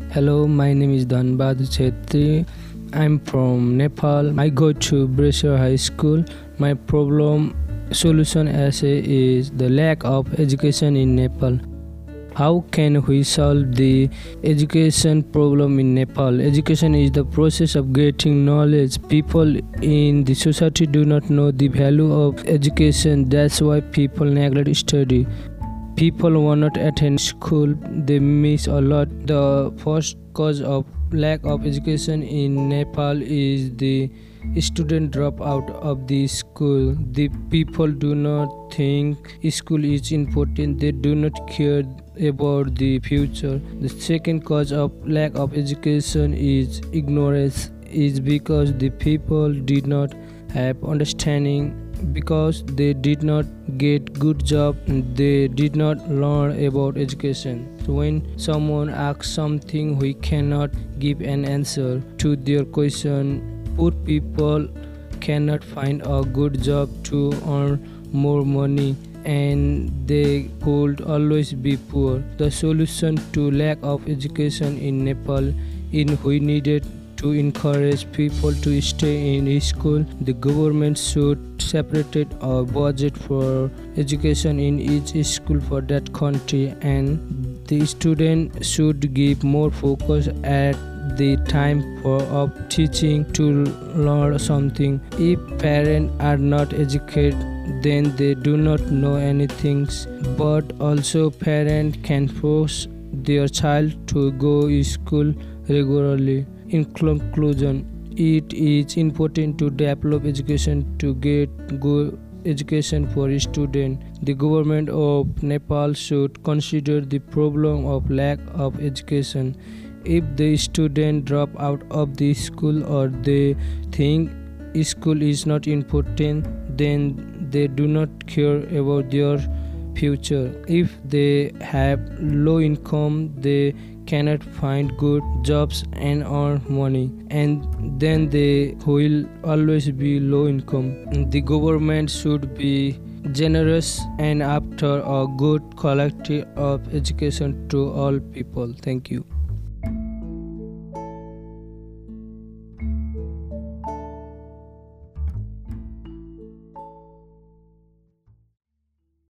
Hello, my name is Dhanbad Chetri. I'm from Nepal. I go to Brescia High School. My problem solution essay is the lack of education in Nepal. How can we solve the education problem in Nepal? Education is the process of getting knowledge. People in the society do not know the value of education. That's why people neglect study. People will not attend school, they miss a lot. The first cause of lack of education in Nepal is the student drop out of the school. The people do not think school is important, they do not care about the future. The second cause of lack of education is ignorance, is because the people did not have understanding, because they did not get good job, they did not learn about education. So when someone asks something, we cannot give an answer to their question. Poor people cannot find a good job to earn more money, and they could always be poor. The solution to lack of education in Nepal in we needed to encourage people to stay in school. The government should separate a budget for education in each school for that country, and the student should give more focus at the time of teaching to learn something. If parents are not educated, then they do not know anything, but also parents can force their child to go to school regularly. In conclusion, it is important to develop education to get good education for students. The government of Nepal should consider the problem of lack of education. If the student drop out of the school or they think school is not important, then they do not care about their future. If they have low income, they cannot find good jobs and earn money, and then they will always be low income. The government should be generous and after a good quality of education to all people. Thank you.